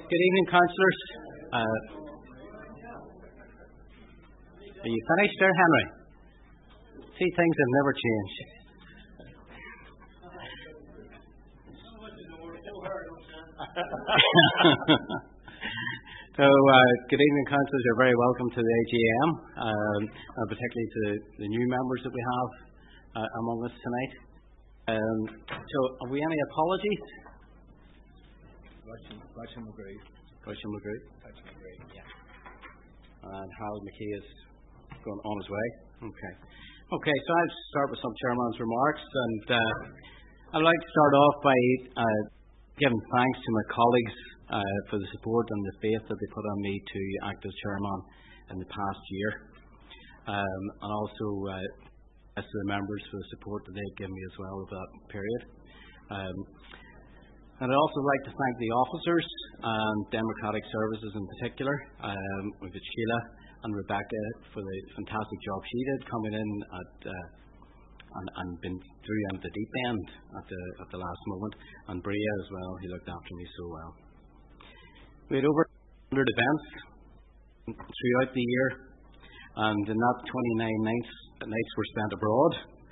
Good evening, councillors. Are you finished there, Henry? See, things have never changed. Good evening, councillors. You're very welcome to the AGM, and particularly to the new members that we have among us tonight. So, have we any apologies? Gretchen McGree. Gretchen McGree. Yeah. And Harold McKee is going on his way. Okay, so I'll start with some chairman's remarks, and I'd like to start off by giving thanks to my colleagues for the support and the faith that they put on me to act as chairman in the past year, and also as to the members for the support that they've given me as well over that period. And I'd also like to thank the officers and Democratic Services in particular, with Sheila and Rebecca for the fantastic job she did coming in and been through at the deep end at the last moment, and Bria as well, who looked after me so well. We had over 100 events throughout the year, and in that 29 nights were spent abroad,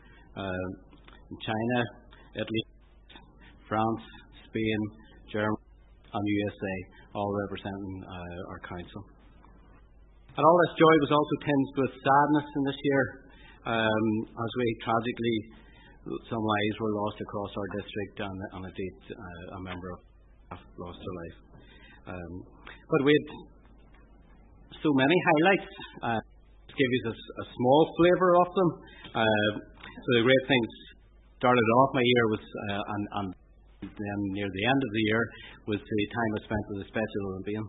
in China, Italy, France, Spain, Germany and USA, all representing our council. And all this joy was also tinged with sadness in this year, as we tragically, some lives were lost across our district, and indeed a member of lost their life. But we had so many highlights. To give you a small flavour of them. So the great things started off my year was, and then near the end of the year, was the time I spent with the Special Olympians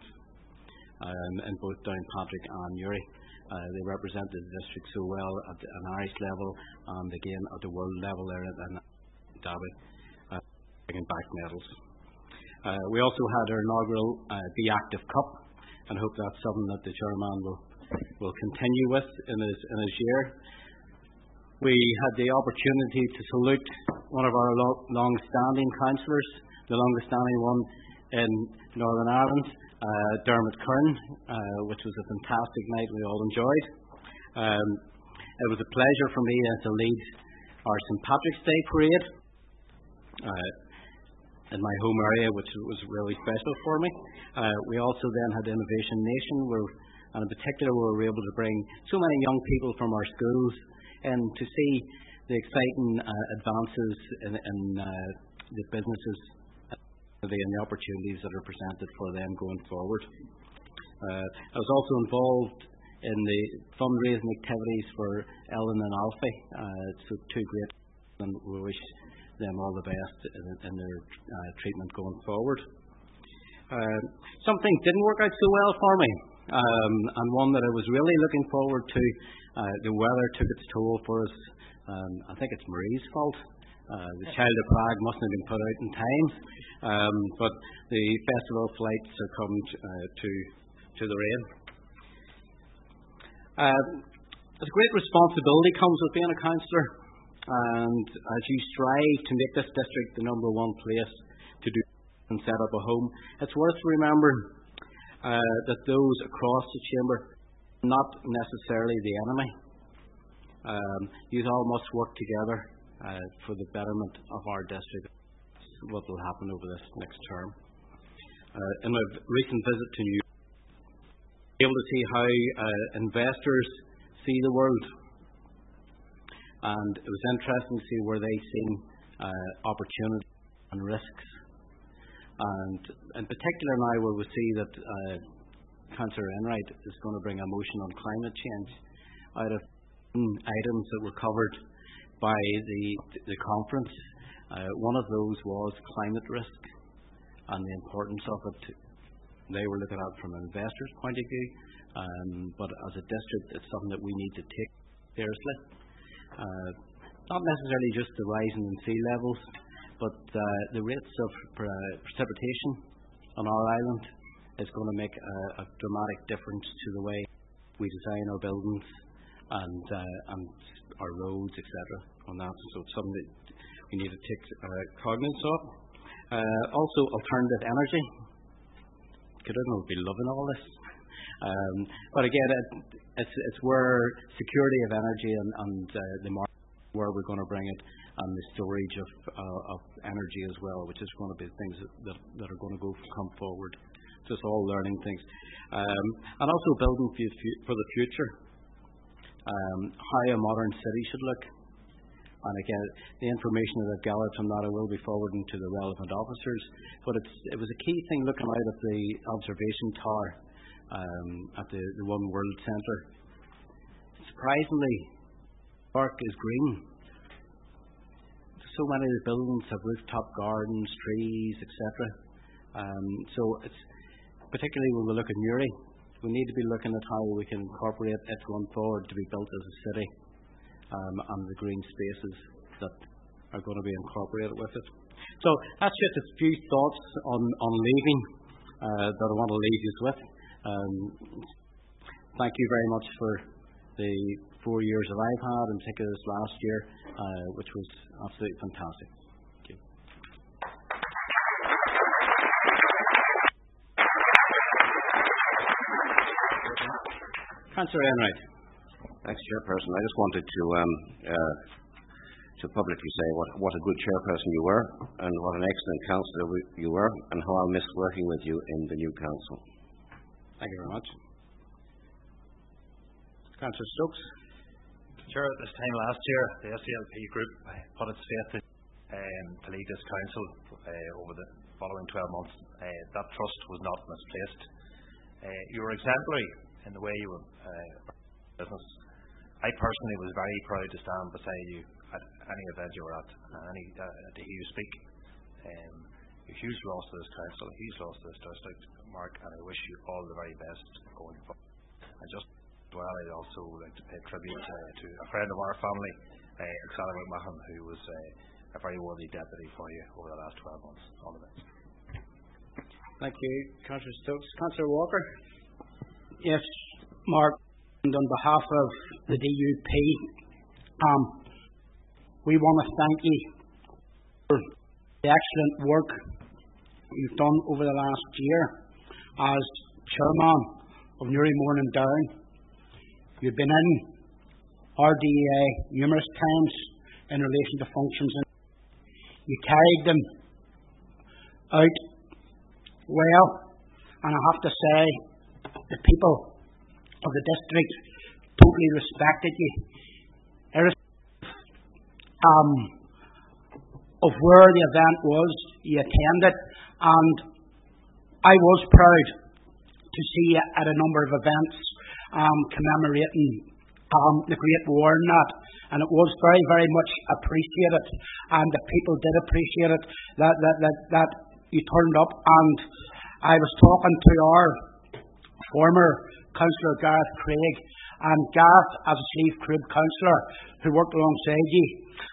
in both Downpatrick and Newry. They represented the district so well at an Irish level, and again at the world level there at Derby, bringing back medals. We also had our inaugural Be Active Cup, and hope that's something that the chairman will continue with in his year. We had the opportunity to salute one of our long-standing councillors, the longest-standing one in Northern Ireland, Dermot Curran, which was a fantastic night we all enjoyed. It was a pleasure for me to lead our St Patrick's Day parade in my home area, which was really special for me. We also then had Innovation Nation, and in particular we were able to bring so many young people from our schools in to see the exciting advances in the businesses and the opportunities that are presented for them going forward. I was also involved in the fundraising activities for Ellen and Alfie. So two great, and we wish them all the best in their treatment going forward. Something didn't work out so well for me, and one that I was really looking forward to. The weather took its toll for us. I think it's Marie's fault. The Child of Prague mustn't have been put out in time, but the festival flights succumbed to the rain. A great responsibility comes with being a councillor, and as you strive to make this district the number one place to do and set up a home, it's worth remembering that those across the chamber are not necessarily the enemy. You all must work together for the betterment of our district. What will happen over this next term. In my recent visit to New York, I was able to see how investors see the world, and it was interesting to see where they see opportunity and risks. And in particular now, where we see that Councillor Enright is going to bring a motion on climate change out of items that were covered by the conference. One of those was climate risk and the importance of it. They were looking at it from an investor's point of view, but as a district, it's something that we need to take seriously. Not necessarily just the rising in sea levels, but the rates of precipitation on our island is going to make a dramatic difference to the way we design our buildings and our roads, etc. on that. So it's something that we need to take cognizance of. Also, alternative energy. Cadogan will be loving all this. But again, it's where security of energy and the market, where we're going to bring it, and the storage of energy as well, which is going to be things that are going to come forward. So it's all learning things, and also building for the future. How a modern city should look. And again, the information that I've gathered from that I will be forwarding to the relevant officers. But it was a key thing looking out of the observation tower at the One World Centre. Surprisingly, park is green. So many of the buildings have rooftop gardens, trees, etc. So it's particularly when we look at Newry, we need to be looking at how we can incorporate it going forward to be built as a city, and the green spaces that are going to be incorporated with it. So that's just a few thoughts on leaving that I want to leave you with. Thank you very much for the 4 years that I've had, and particularly this last year, which was absolutely fantastic. Thank you. Councillor Enright. Thanks, Chairperson. I just wanted to publicly say what a good chairperson you were, and what an excellent councillor you were, and how I'll miss working with you in the new council. Thank you very much. Councillor Stokes. Chair, at this time last year, the SDLP group put its faith to lead this council over the following 12 months. That trust was not misplaced. You were exemplary in the way you were business. I personally was very proud to stand beside you at any event you were at, to hear you speak. A huge loss to this council, a huge loss to this district, Mark, and I wish you all the very best going forward. And just as well, I'd also like to pay tribute to a friend of our family, Alexander McMahon, who was a very worthy deputy for you over the last 12 months. All the best. Thank you, Councillor Stokes. Councillor Walker. Yes, Mark, and on behalf of the DUP, we want to thank you for the excellent work you've done over the last year as chairman of Newry Morning Down. You've been in RDA numerous times in relation to functions, and you carried them out well, and I have to say the people of the district totally respected you, irrespective of where the event was. You attended, and I was proud to see you at a number of events commemorating the Great War and that, and it was very, very much appreciated, and the people did appreciate it that you turned up. And I was talking to our former Councillor Gareth Craig, and Gareth, as a Slieve Crib councillor who worked alongside you,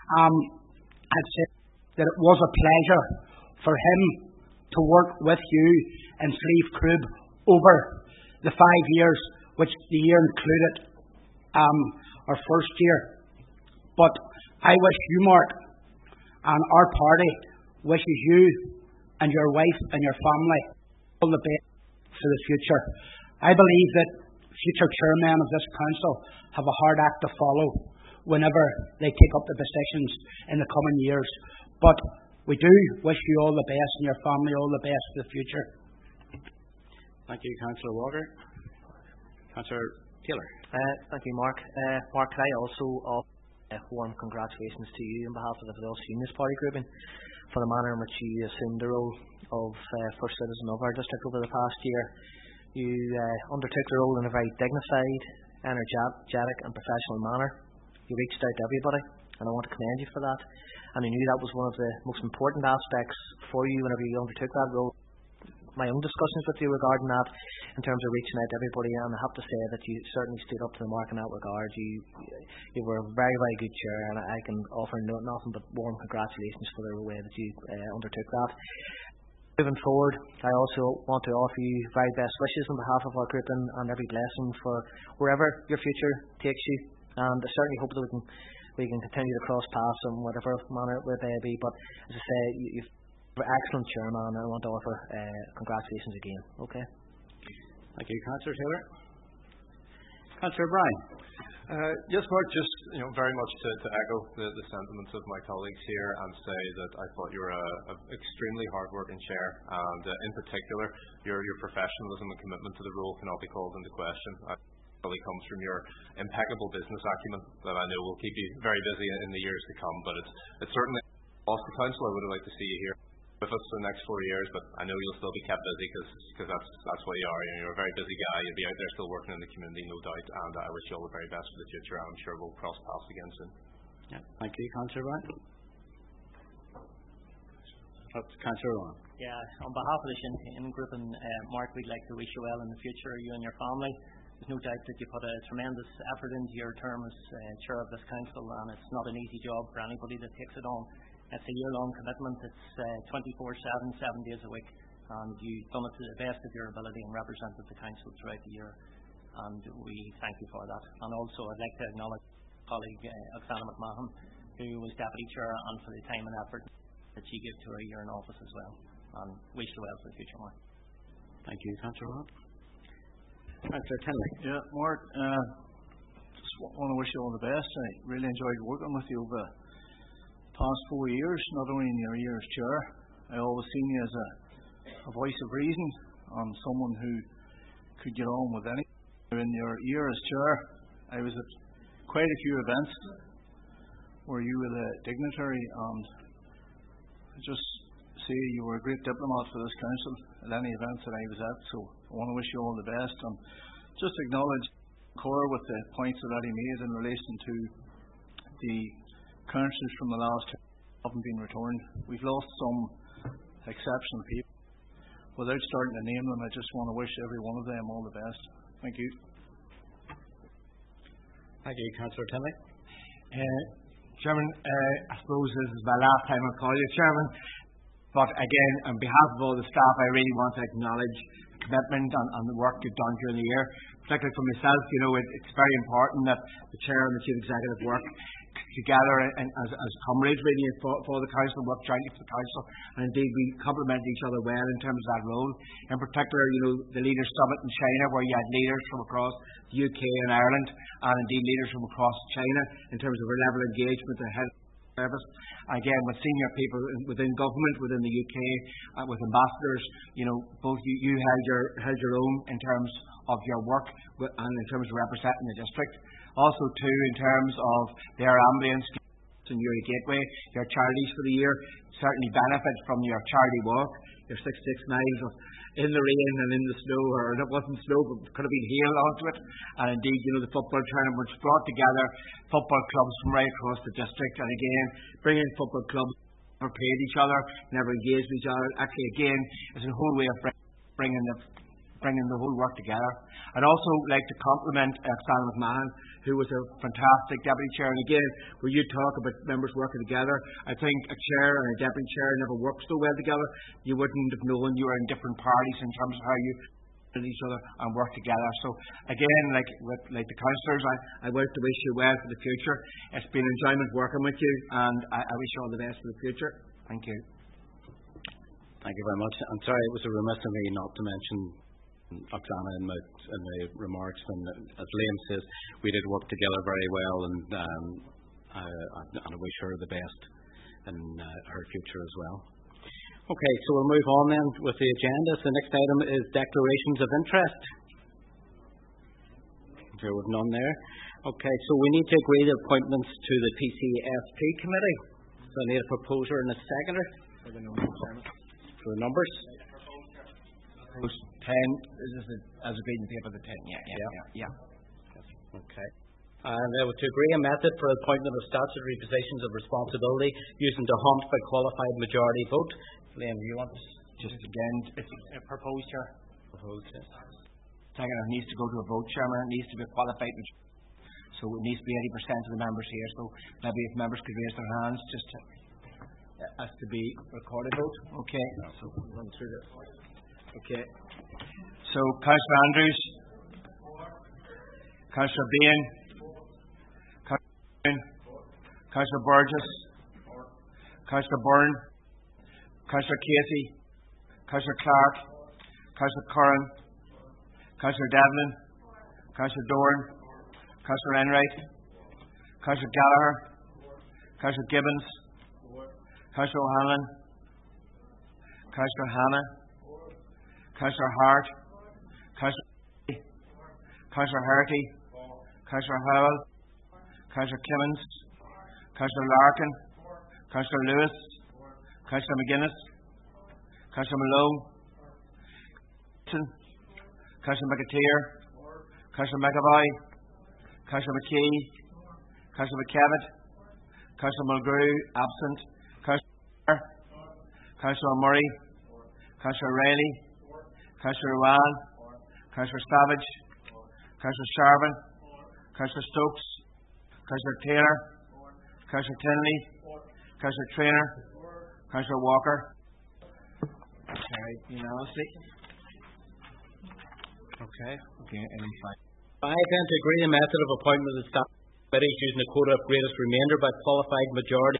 had said that it was a pleasure for him to work with you in Slieve Crib over the 5 years, which the year included our first year. But I wish you, Mark, and our party wishes you and your wife and your family all the best for the future. I believe that future chairmen of this council have a hard act to follow whenever they take up the positions in the coming years. But we do wish you all the best and your family all the best for the future. Thank you, Councillor Walker. Councillor Taylor. Thank you, Mark. Mark, can I also offer warm congratulations to you on behalf of the Welsh Unionist Party grouping for the manner in which you assumed the role of First Citizen of our district over the past year. You undertook the role in a very dignified, energetic and professional manner. You reached out to everybody, and I want to commend you for that. And I knew that was one of the most important aspects for you whenever you undertook that role. My own discussions with you regarding that, in terms of reaching out to everybody, and I have to say that you certainly stood up to the mark in that regard. You were a very, very good chair, and I can offer nothing but warm congratulations for the way that you undertook that. Moving forward, I also want to offer you very best wishes on behalf of our group, and every blessing for wherever your future takes you. And I certainly hope that we can continue to cross paths in whatever manner it may be. But as I say, you've been an excellent chairman, and I want to offer congratulations again. Okay. Thank you, Councillor Taylor. Councillor Bryan. Yes, Mark, just very much to echo the sentiments of my colleagues here and say that I thought you were an extremely hard-working chair, and in particular, your professionalism and commitment to the role cannot be called into question. It really comes from your impeccable business acumen that I know will keep you very busy in the years to come, but it's certainly lost the council. I would have liked to see you here with us for the next 4 years, but I know you'll still be kept busy because that's what you are. You're a very busy guy. You'll be out there still working in the community, no doubt, and I wish you all the very best for the future. I'm sure we'll cross paths again soon. Yeah, thank you, Councillor Bryan. That's Councillor Owen. Yeah, on behalf of the Sinn Féin group and Mark, we'd like to wish you well in the future, you and your family. There's no doubt that you put a tremendous effort into your term as chair of this council, and it's not an easy job for anybody that takes it on. It's a year-long commitment. It's 24/7, 7 days a week, and you've done it to the best of your ability and represented the council throughout the year, and we thank you for that. And also, I'd like to acknowledge colleague Oksana McMahon, who was deputy chair, and for the time and effort that she gave to her year in office as well. And wish you well for the future, Mark. Thank you, Councillor Robb. Councillor Tinley. Yeah, Mark, just want to wish you all the best. I really enjoyed working with you over the past 4 years, not only in your year as chair. I always seen you as a voice of reason and someone who could get on with anything. In your year as chair, I was at quite a few events where you were the dignitary, and I just see you were a great diplomat for this council at any events that I was at. So I want to wish you all the best, and just acknowledge Cora with the points that he made in relation to the councillors from the last term haven't been returned. We've lost some exceptional people. Without starting to name them, I just want to wish every one of them all the best. Thank you. Thank you, Councillor Tinley. Chairman, I suppose this is my last time I'll call you Chairman, but again, on behalf of all the staff, I really want to acknowledge the commitment and the work you've done during the year. Particularly for myself, it's very important that the Chair and the Chief Executive work together and as comrades really for the council, work jointly for the council, and indeed we complement each other well in terms of that role. In particular, the Leaders Summit in China, where you had leaders from across the UK and Ireland, and indeed leaders from across China in terms of our level of engagement ahead of service. Again, with senior people within government, within the UK, with ambassadors, both you held your own in terms of your work and in terms of representing the district. Also, too, in terms of their ambulance and your gateway, your charities for the year certainly benefit from your charity walk, your 66 miles in the rain and in the snow, or it wasn't snow, but could have been hail onto it. And indeed, the football tournament which brought together football clubs from right across the district, and again, bringing football clubs never paid each other, never engaged with each other. Actually, again, it's a whole way of bringing the whole work together. I'd also like to compliment Oksana McMahon, who was a fantastic deputy chair. And again, where you talk about members working together, I think a chair and a deputy chair never work so well together. You wouldn't have known you were in different parties in terms of how you with each other and work together. So again, like the councillors, I want to wish you well for the future. It's been enjoyment working with you, and I wish you all the best for the future. Thank you. Thank you very much. I'm sorry, it was a remiss of me not to mention Oksana in my remarks, and as Liam says, we did work together very well, and I wish her the best in her future as well. Okay, so we'll move on then with the agenda. So the next item is declarations of interest. There was none there. Okay, so we need to agree the appointments to the PCSP committee. So I need a proposer and a seconder for the numbers. Post 10, is this as agreed in paper, the 10? Yeah. Okay. And to agree a method for appointment of statutory positions of responsibility using the hunt by qualified majority vote. Liam, do you want this? Just again, it's proposed, Chair. Proposed, yes. Second, it needs to go to a vote, Chairman. It needs to be qualified majority. So it needs to be 80% of the members here. So maybe if members could raise their hands, just as to be recorded vote. Okay. So run through this. Okay. So Councillor Andrews, Councillor Bain, Councillor Burgess, Councillor Byrne, Councillor Casey, Councillor Clark, Councillor Curran, Councillor Devlin, Councillor Doran, Councillor Enright, Councillor Gallagher, Councillor Gibbons, Councillor O'Hanlon, Councillor Hanna, Councillor Hart, Councillor Councillor Herty, Councillor Howell, Councillor Clemens, Councillor Larkin, Councillor Lewis, Councillor McGuinness, Councillor Malone, Councillor McAteer, Councillor McAvoy, Councillor McKee, Councillor McKevitt, Councillor Mulgrew, absent, Councillor Councillor Murray, Councillor Riley, Councillor Rowan, Councillor Savage, Councillor Sharvin, Councillor Stokes, Councillor Taylor, Councillor Tinley, Councillor Traynor, Councillor Walker. Carried unanimously. Okay. Any fine. I intend to agree the method of appointment of the staff committee using the quota of greatest remainder by qualified majority.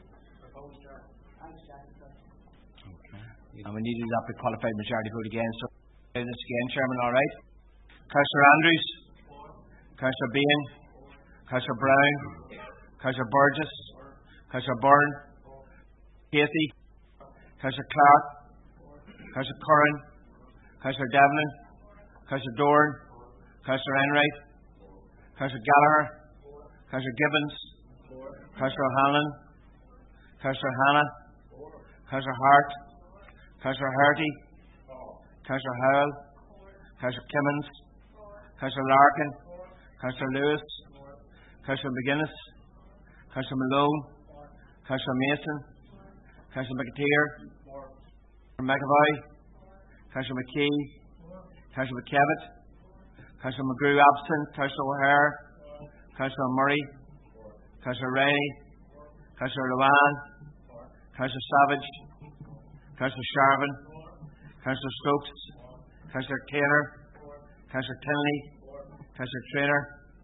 And we need to adopt the qualified majority vote again. So, this again, Chairman, all right. Councillor Andrews, Councillor Bain, Councillor Brown, Councillor Burgess, Councillor Byrne, Casey, Councillor Clark, Councillor Curran, Councillor Devlin, Councillor Doran, Councillor Enright, Councillor Gallagher, Councillor Gibbons, Councillor O'Hanlon, Councillor Hanna, Councillor Hart, Councillor Herty, Councillor Howell, Councillor Clemens, Councillor Larkin, Councillor Lewis, Councillor McGuinness, Councillor Malone, Councillor Mason, Councillor McAteer, McAvoy, Councillor McKee, Councillor McKevitt, Councillor McGrew absent, Councillor O'Hare, Councillor Murray, Councillor Riley, Councillor Luan, Councillor Savage, Councillor Sharvin, Councillor Stokes, Councillor Taylor, Councillor Tinley, Councillor Traynor,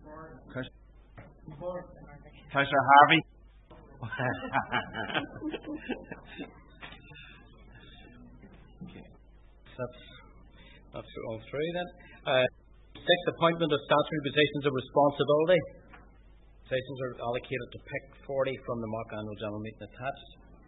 Councillor Harvey. That's all three then. Sixth, appointment of statutory positions of responsibility. Positions are allocated to pick 40 from the mock annual general meeting attached.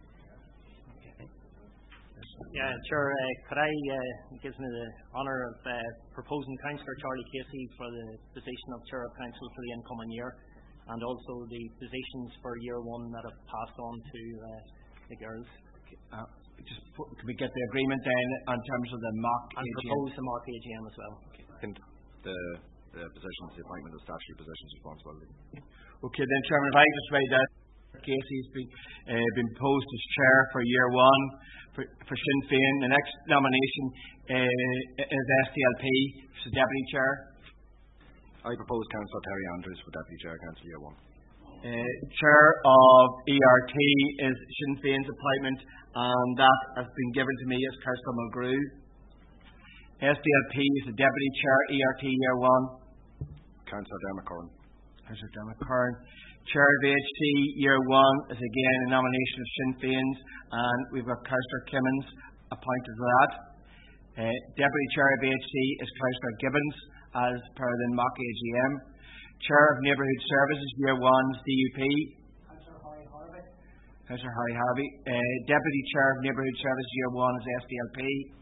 Yeah, sure. Could I give me the honour of proposing Councillor Charlie Casey for the position of Chair of Council for the incoming year, and also the positions for year one that have passed on to the girls. Can we get the agreement then in terms of the mock and AGM? Propose the mock AGM as well. The positions, the appointment of statutory positions responsibility. Okay, then, Chairman, if I just read that, Casey's been proposed as chair for year one for Sinn Féin. The next nomination is SDLP for deputy chair. I propose Councillor Terry Andrews for deputy chair, Council year one. Chair of ERT is Sinn Féin's appointment, and that has been given to me as Councillor Mulgrew. SDLP is the deputy chair, ERT year one. Councillor Dermot Curran. Councillor Dermot Curran. Chair of HC year one is again a nomination of Sinn Féin's, and we've got Councillor Clemens appointed to that. Deputy chair of HC is Councillor Gibbons, as per the mock AGM. Chair of Neighbourhood Services year one is DUP. Councillor Harry Harvey. Deputy chair of Neighbourhood Services year one is SDLP.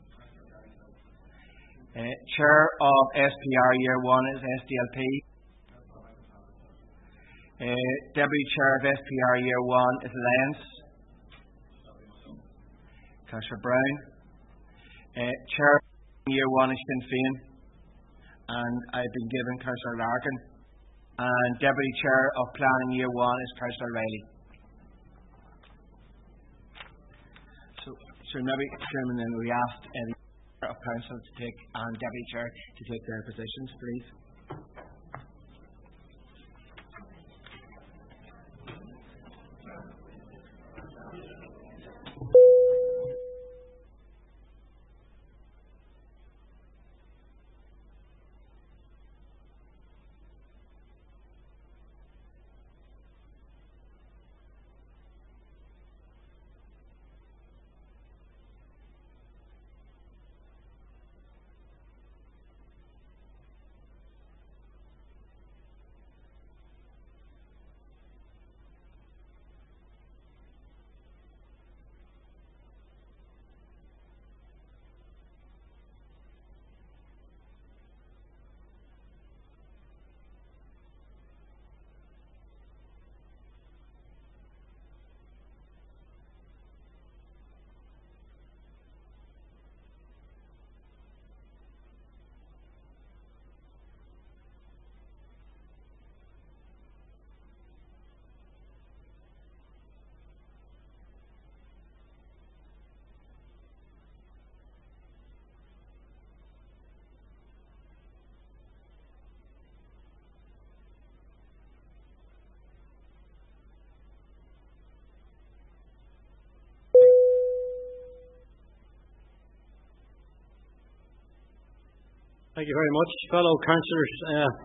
Chair of SPR year one is SDLP. Deputy chair of SPR year one is Alliance. Councillor Brown. Chair of year one is Sinn Féin, and I've been given Councillor Larkin. And deputy chair of planning year one is Councillor Riley. So maybe, Chairman, then we asked any of council to take and deputy chair to take their positions, please. Thank you very much, fellow councillors.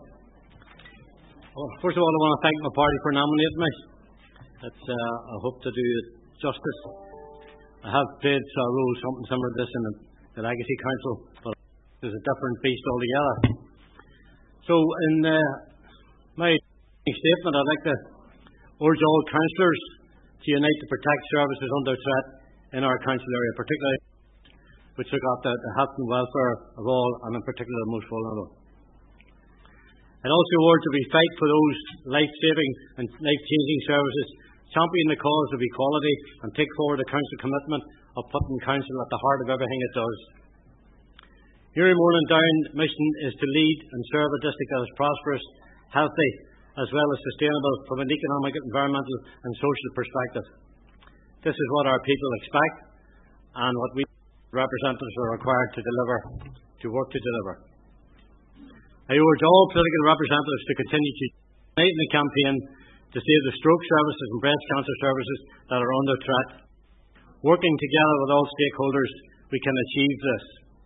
First of all, I want to thank my party for nominating me. I hope to do it justice. I have played a role something similar to this in the Legacy Council, but there's a different beast altogether. So, in my statement, I'd like to urge all councillors to unite to protect services under threat in our council area, particularly which look after the health and welfare of all, and in particular the most vulnerable. I'd also urge that we fight for those life-saving and life-changing services, champion the cause of equality, and take forward the council commitment of putting council at the heart of everything it does. Uri Morningdown's mission is to lead and serve a district that is prosperous, healthy, as well as sustainable from an economic, environmental and social perspective. This is what our people expect and what we representatives are required to deliver, to work to deliver. I urge all political representatives to continue to unite in the campaign to save the stroke services and breast cancer services that are under threat. Working together with all stakeholders, we can achieve this.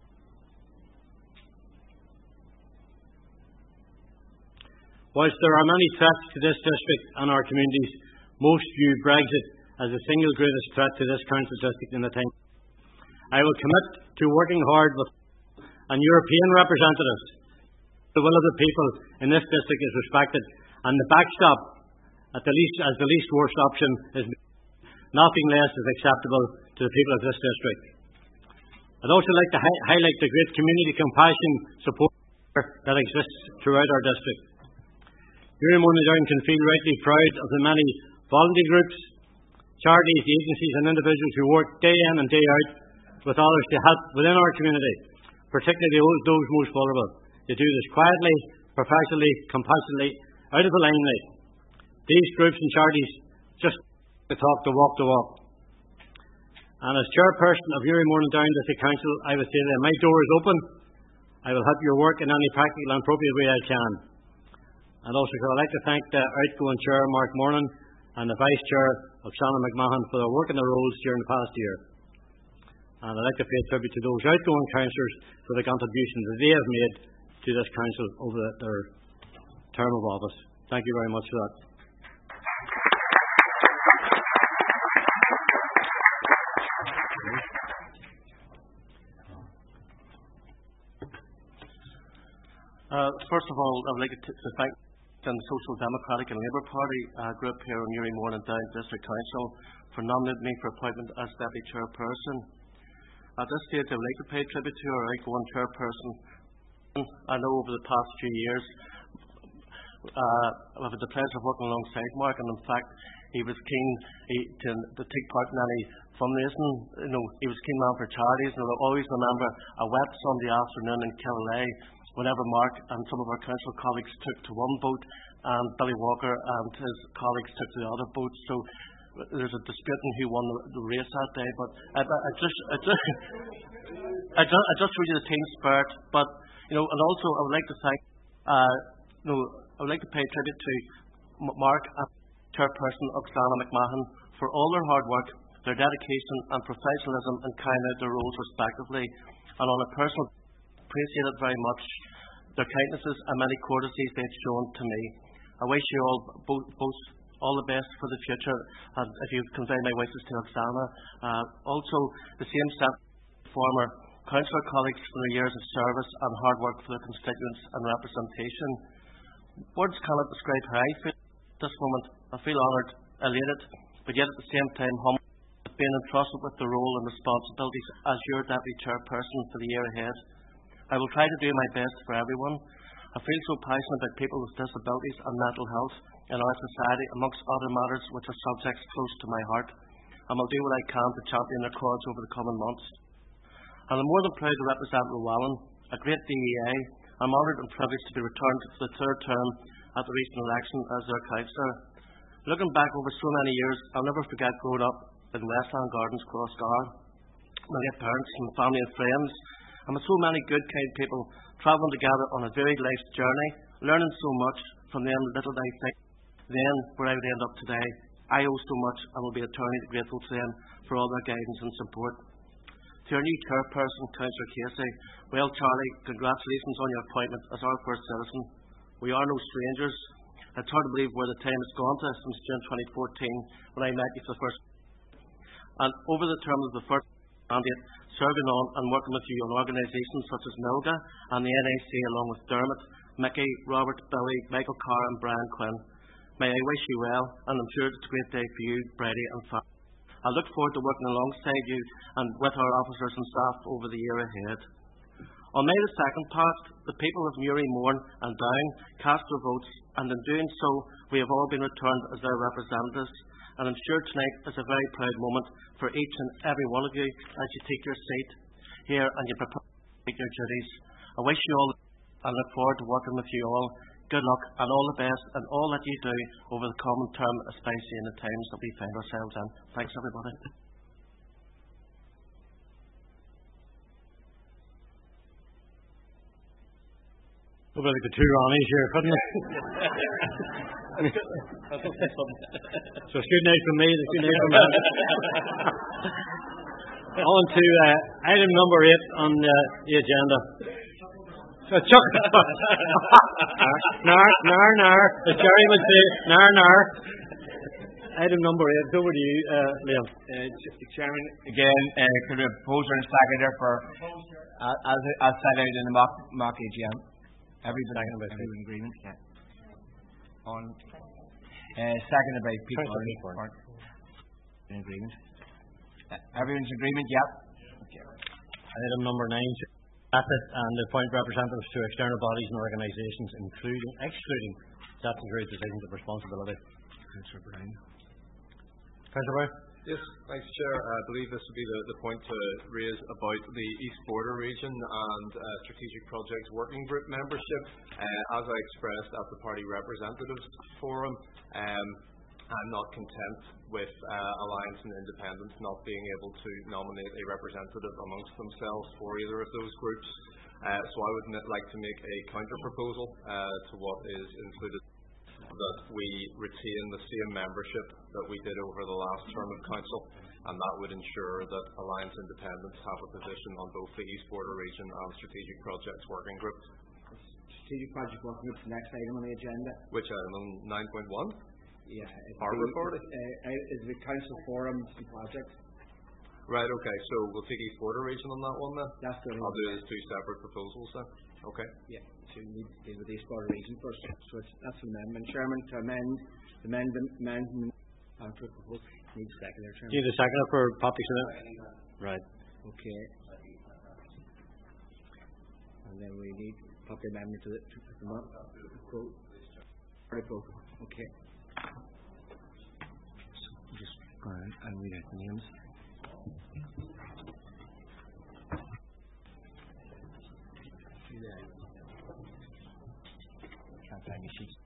Whilst there are many threats to this district and our communities, most view Brexit as the single greatest threat to this council district in the time. I will commit to working hard with and European representatives. The will of the people in this district is respected, and the backstop, as the least worst option, is nothing less is acceptable to the people of this district. I'd also like to highlight the great community compassion support that exists throughout our district. Uri Morningdown can feel rightly proud of the many voluntary groups, charities, agencies and individuals who work day in and day out with others to help within our community, particularly those most vulnerable. They do this quietly, professionally, compassionately, out of the limelight. These groups and charities just talk the walk the walk. And as chairperson of Uri Morningdown District Council, I would say that my door is open. I will help your work in any practical and appropriate way I can. And also, I'd like to thank the outgoing chair, Mark Mornan, and the vice chair, Oksana McMahon, for their work in their roles during the past year. And I'd like to pay tribute to those outgoing councillors for the contributions that they have made to this council over their term of office. Thank you very much for that. First of all, I would like to thank the Social Democratic and Labour Party group here in Uri Morningdown District Council for nominating me for appointment as Deputy Chairperson. At this stage, I would like to pay tribute to our outgoing Chairperson. I know over the past few years I've had the pleasure of working alongside Mark, and in fact he was keen to take part in any fundraising. He was keen man for charities, and I always remember a wet Sunday afternoon in Killalay whenever Mark and some of our council colleagues took to one boat and Billy Walker and his colleagues took to the other boat. So there's a dispute on who won the race that day, but I just read you the team spirit. But and also I would like to thank I would like to pay tribute to Mark and Chairperson Oksana McMahon for all their hard work, their dedication and professionalism in carrying out their roles respectively, and on a personal appreciate it very much, their kindnesses and many courtesies they've shown to me. I wish you all both all the best for the future, and if you convey my wishes to Oksana. Also, the same set former councillor colleagues for their years of service and hard work for their constituents and representation. Words cannot describe how I feel at this moment. I feel honoured, elated, but yet at the same time humbled at being entrusted with the role and responsibilities as your Deputy Chairperson for the year ahead. I will try to do my best for everyone. I feel so passionate about people with disabilities and mental health in our society, amongst other matters which are subjects close to my heart, and will do what I can to champion their cause over the coming months. And I'm more than proud to represent Rowallan, a great DEA. I'm honoured and privileged to be returned for the third term at the recent election as their councillor. Looking back over so many years, I'll never forget growing up in Westland Gardens, Crossgar, my late parents and family and friends, and with so many good, kind people travelling together on a varied life's journey, learning so much from them little I think then where I would end up today. I owe so much and will be eternally grateful to them for all their guidance and support. To To our new chairperson, Councillor Casey, well, Charlie, congratulations on your appointment as our first citizen. We are no strangers. It's hard to believe where the time has gone to since June 2014 when I met you for the first time. And over the term of the first mandate, serving on and working with you on organisations such as NILGA and the NAC along with Dermot, Mickey, Robert, Billy, Michael Carr and Brian Quinn. May I wish you well, and I'm sure it's a great day for you, Brady and family. I look forward to working alongside you and with our officers and staff over the year ahead. On May the 2nd past, the people of Newry, Mourne and Down cast their votes, and in doing so, we have all been returned as their representatives. And I'm sure tonight is a very proud moment for each and every one of you as you take your seat here and you prepare to take your duties. I wish you all and look forward to working with you all. Good luck and all the best in all that you do over the common term, especially in the times that we find ourselves in. Thanks, everybody. Look like the two Ronnies here, couldn't it? So it's good night from me, it's good night from them. On to item number 8 on the agenda. Chuck. Nar. As Jerry would say, nar. Item number 8, over to you, Liam. Chairman, again, could a proposer and seconder for, as set out in the mock AGM. Everybody in agreement? Yeah. Seconded by Pete Byrne. In agreement? Everyone's in agreement? Yep. Okay. Item number 9. Method and appoint representatives to external bodies and organisations, excluding statutory decisions of responsibility. Councillor Brown. Councillor Brown? Yes, thanks, Chair. I believe this would be the point to raise about the East Border region and Strategic Projects Working Group membership. As I expressed at the Party Representatives Forum, I'm not content with Alliance and Independents not being able to nominate a representative amongst themselves for either of those groups. So I would like to make a counter-proposal to what is included, that we retain the same membership that we did over the last term of council, and that would ensure that Alliance Independents have a position on both the East Border region and Strategic Projects Working Group. Strategic Project Working Group is the next item on the agenda. Which item, 9.1? Yeah. Harbour Authority? Is the council forums and projects. Right, okay, so we'll take East Border region on that one then? That's the I'll do it as two separate proposals then. Okay. Yeah, so we need to deal with the East Border region first. So that's an amendment. Chairman, to amend for proposal. Need a second there, Chairman. Do you need a second for Patrick Smith? Right. Okay. And then we need public amendment to the quote. Okay. So just go ahead and read out the names. Can't find the sheets.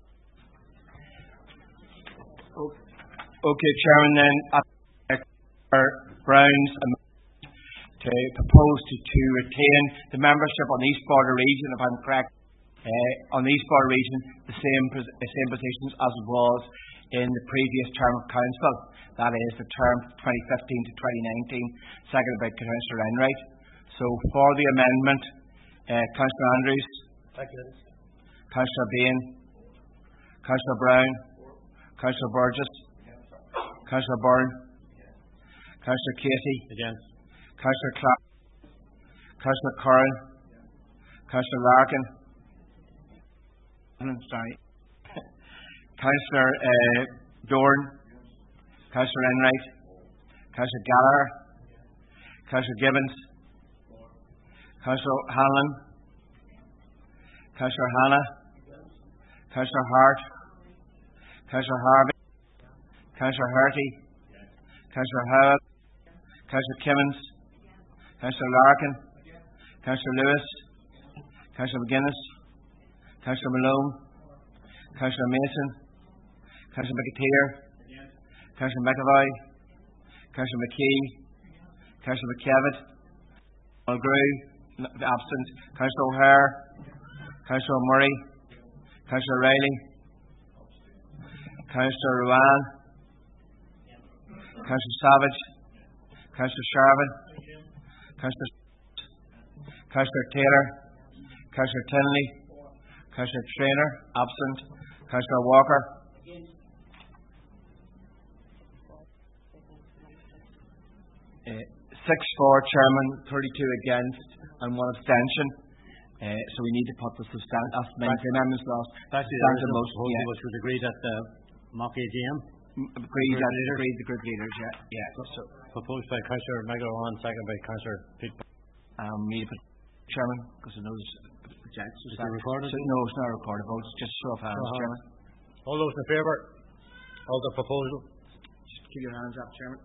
Okay, Chairman, then Brown's to propose to retain the membership on the East Border region, if I'm correct, on the East Border region, the same positions as it was in the previous term of council. That is the term 2015 to 2019, seconded by Councillor Enright. So for the amendment, Councillor Andrews, Councillor Bain, Councillor Brown, Councillor Burgess, Councillor Byrne, Councillor Casey, Councillor Clark, Councillor Curran, Councillor Larkin, Councillor Dorn, Councillor Enright, Councillor Gallagher, Councillor Gibbons, Councillor Hanlon, Councillor Hanna, Councillor Hart, Councillor Harvey, Councillor Herty, Councillor Howard, Councillor Kimmins, Councillor Larkin, Councillor Lewis, Councillor McGuinness, Councillor Malone, Councillor Mason, Councillor McAteer, Councillor McAvoy, Councillor McKee, Councillor McKevitt, Mulgrew, absent, Councillor O'Hare, Councillor Murray, Councillor Riley, Councillor Ruan, Councillor Savage, Councillor Sharvin, Councillor Councillor Taylor, Councillor Tinley, Councillor Traynor, absent. Councillor Walker. 6 for, Chairman, 32 against, and 1 abstention. So we need to put the amendments last. That's the motion. Which was agreed at the mock AGM. Agreed the group leaders, yeah. So proposed by Councillor Megalon, second by Councillor Pete. Me to put Chairman, because I know there's objections. Is it recorded? No, it's not a recorded vote. It's just show of hands, Chairman. All those in favour of the proposal? Just keep your hands up, Chairman.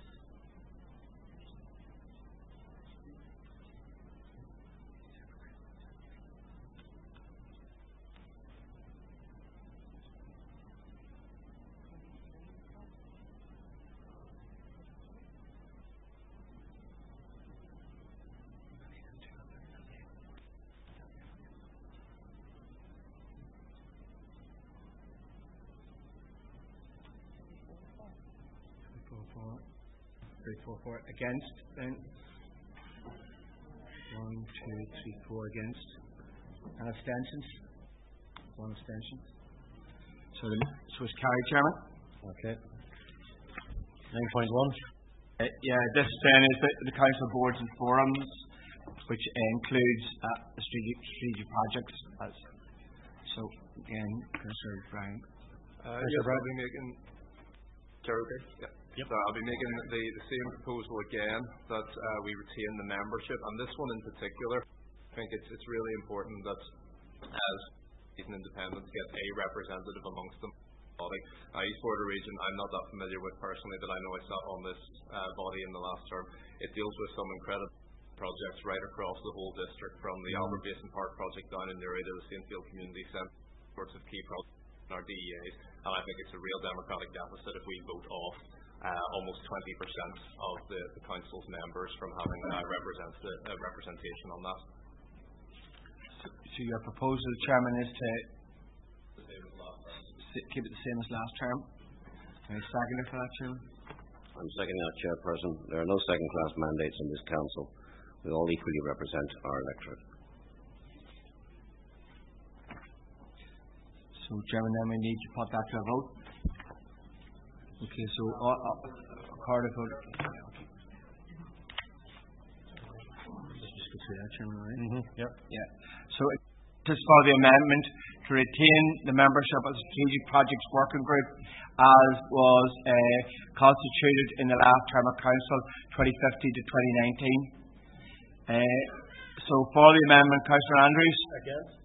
Against, then 1, 2, 3, 4 against, and abstentions. 1 abstention. So it's carried, Chairman. Okay. 9.1. This then is the Council Boards and Forums, which includes strategic projects. So again, Councillor Brown. Yes, I'll be making. Yeah. Yep. So I'll be making the same proposal again, that we retain the membership, and this one in particular, I think it's really important that as an independent get a representative amongst them. East Border region, I'm not that familiar with personally, but I know I sat on this body in the last term. It deals with some incredible projects right across the whole district, from the Albert Basin Park project down in Newry to the Saintfield Community Centre, sorts of key projects in our DEAs, and I think it's a real democratic deficit if we vote off almost 20% of the council's members from having representation on that. So your proposal, Chairman, is to keep it the same as last term. Any seconder for that, Chairman? I'm seconding that, Chairperson. There are no second-class mandates in this council. We all equally represent our electorate. So, Chairman, then we need to put that to a vote. Okay, so Cardiff vote. Just go through that, Chairman, right? Yep. Yeah. So just for the amendment to retain the membership of the Strategic Projects Working Group as was constituted in the last term of council, 2015 to 2019. So for the amendment, Councillor Andrews. Against.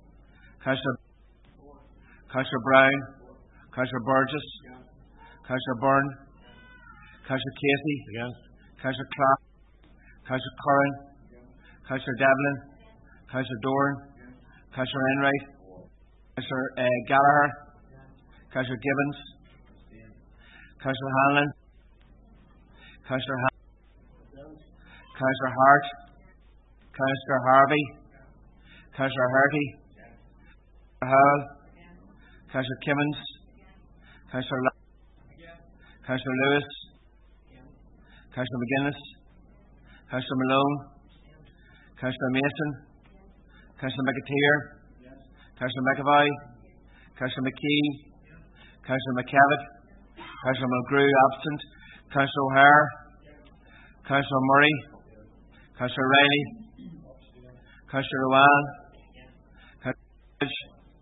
Councillor Brown. Councillor Burgess. Councillor Byrne. Councillor Casey. Against. Councillor Clark. Councillor Curran. Councillor Devlin. Councillor Doran. Councillor Enright. Councillor Gallagher. Councillor Gibbons. Councillor Hanlon. Councillor Councillor Hart. Councillor Harvey. Councillor Herty. Howell. Councillor Kimmins. Councillor Councillor Lewis. Councillor McGuinness. Councillor Malone. Councillor Mason. Councillor McAteer. Councillor McAvoy. Councillor McKee. Councillor McKevitt. Councillor Mulgrew absent. Councillor O'Hare. Councillor Murray. Councillor Riley. Councillor Rowan. Councillor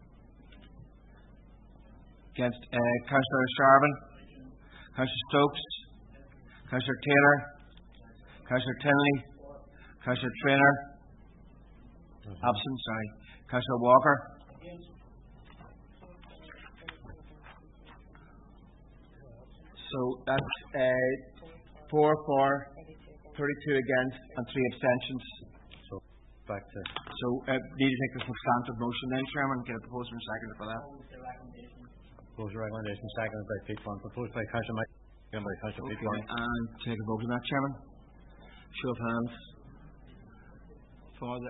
against Councillor Sharvin. Councillor Stokes. Councillor Taylor. Councillor Tinley. Councillor Traynor. Absent, sorry. Councillor Walker. So that's 4 for, 32 against, and 3 abstentions. So back to. So need to take a substantive motion then, Chairman. Get a proposer and second for that. Proposal recommendation seconded by Pete Bond. Proposed by Councillor Mike. Seconded by Councillor Pete Bond. And take a vote on that, Chairman. Show of hands. For the.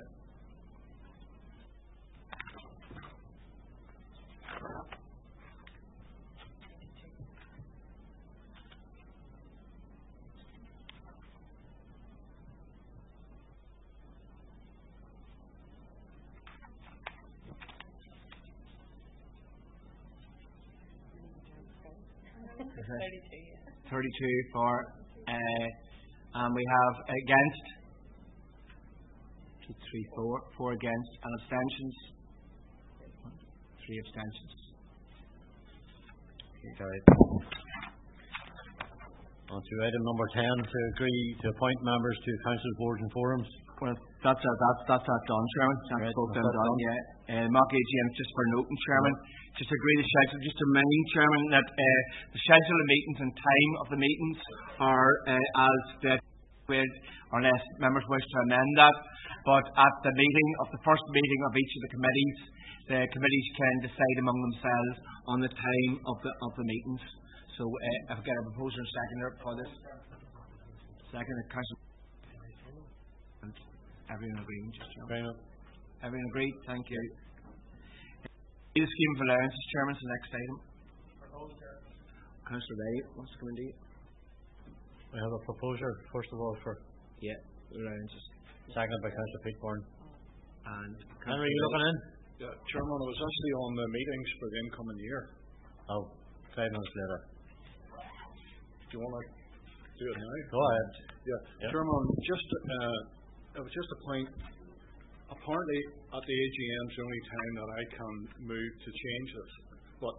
32. 32 for, and we have against. 2, 3, 4 against, and abstentions. 3 abstentions. Carried. On to item number 10, to agree to appoint members to council boards and forums. Well, that's done, Chairman. That's both them done, yeah. Mock AGM just for noting, Chairman. Just agree to schedule. Just to remind, Chairman, that the schedule of meetings and time of the meetings are as that, unless members wish to amend that. But at the meeting of the first meeting of each of the committees can decide among themselves on the time of the meetings. So if I get a proposer and seconder for this, second, Council. Everyone agreed, Everyone agreed. Thank you. The scheme of allowances, Chairman, is the next item. Councillor Ray wants to come in. We have a proposer, first of all, for allowances. Seconded by Councillor Peatbourne. And Henry, you looking in? Yeah, Chairman, I was actually on the meetings for the incoming year. 5 minutes later. Do you want to do it now? Go ahead. Yeah. Chairman, it was just a point. Apparently, at the AGM is the only time that I can move to change this. But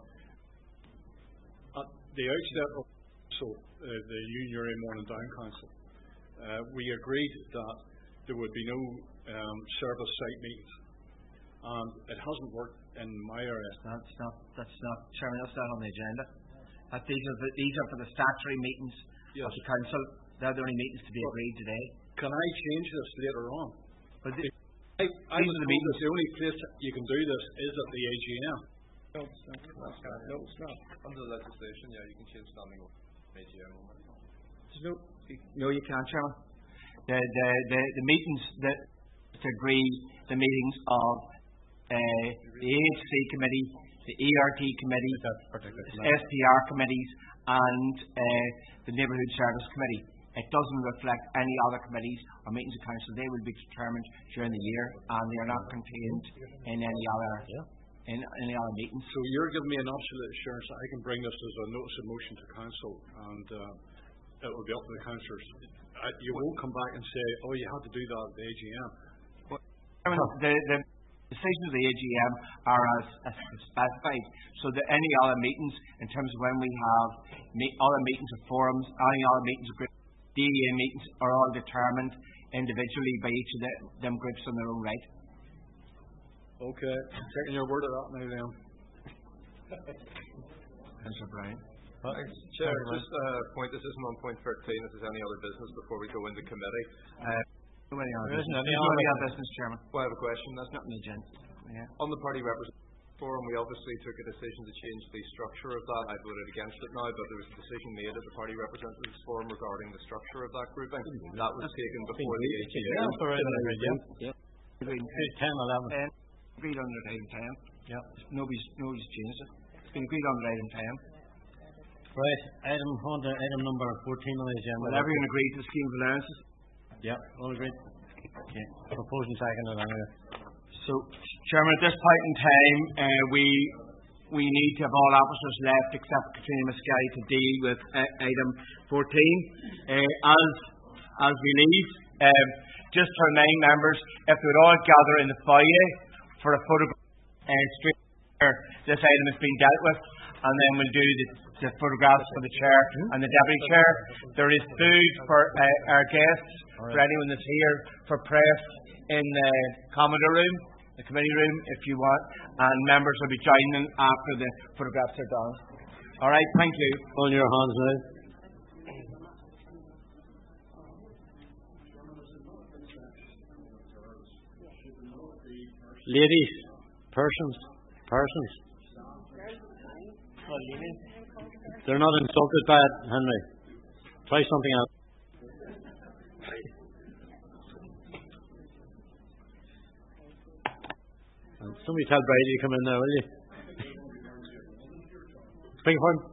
at the outset of the Union Area Morning Down Council, we agreed that there would be no service site meetings, and it hasn't worked in my area. That's not, Chairman. That's not on the agenda. These are for the statutory meetings of the council. They're the only meetings to be agreed today. Can I change this later on? But I was told that the only place you can do this is at the AGM. No, it's not. Under the legislation, you can change standing AGM. No, you can't, Chairman. The meetings to agree the meetings of the AHC committee, the ERT committee, the SPR committees, and the Neighbourhood Service Committee. It doesn't reflect any other committees or meetings of council. They will be determined during the year, and they are not contained in any other meetings. So you're giving me an absolute assurance that I can bring this as a notice of motion to council, and it will be up to the councillors. You won't come back and say, you had to do that at the AGM. The decisions of the AGM are as specified, so that any other meetings, in terms of when we have other meetings of forums, any other meetings of groups, DEA meetings, are all determined individually by each of them groups on their own right. Okay, taking your word of that now then. Councillor Bryan. Thanks, Chair. Just a point. This isn't on point 13. If there's any other business before we go into committee. No other business, Chairman. Well, I have a question. That's not an agenda. On the party representation forum, we obviously took a decision to change the structure of that. I voted against it now, but there was a decision made at the party representatives forum regarding the structure of that grouping. That was taken before the AGM. Agreed 10, 11. Agreed under item 10. Yeah. Nobody's changed it. It's been agreed under item 10. Right, on to item number 14 on the agenda. Will everyone agree to the scheme of allowances? Yeah, all agreed. Okay, proposing second anyway. So, Chairman, at this point in time, we need to have all officers left except Katrina Muscati to deal with item 14. As we leave, just to remind members, if we would all gather in the foyer for a photograph straight where this item has been dealt with, and then we'll do the photographs for the chair and the deputy chair. There is food for our guests, for anyone that's here, for press in the commodore room, the committee room, if you want, and members will be joining after the photographs are done. All right, thank you. On your hands now. Ladies, persons. They're not insulted by it, Henry. Try something else. Somebody tell Brady to come in there, will you? Beg your pardon?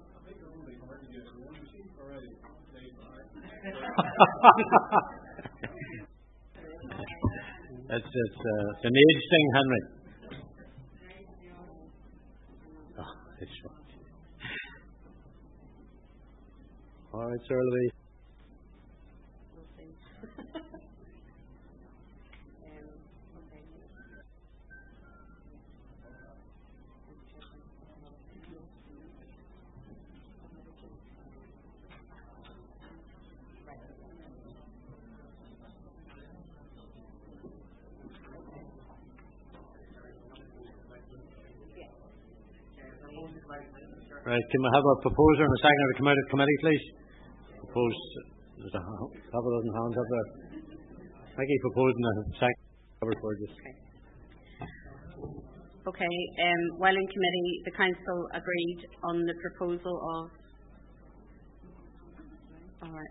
It's an age thing, Henry. All right, Sarah Louise. Right, can we have a proposer and a seconder to come out of committee, please? Propose. There's a couple of hands up there. Mickey proposing a second. Okay. While in committee, the council agreed on the proposal of. All right.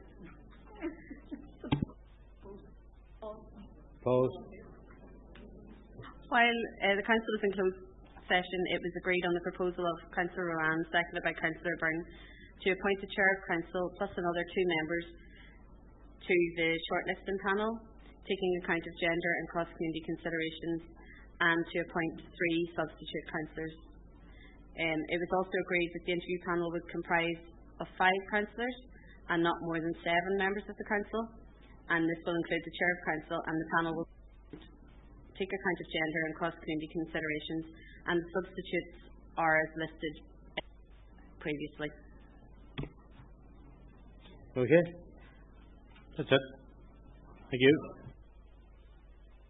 Opposed. While the council was in closed session, it was agreed on the proposal of Councillor Rowan, seconded by Councillor Byrne, to appoint the chair of council plus another 2 members to the shortlisting panel, taking account of gender and cross-community considerations, and to appoint 3 substitute councillors. It was also agreed that the interview panel would comprise of 5 councillors and not more than 7 members of the council, and this will include the chair of council, and the panel will take account of gender and cross-community considerations, and the substitutes are as listed previously. Okay. That's it. Thank you.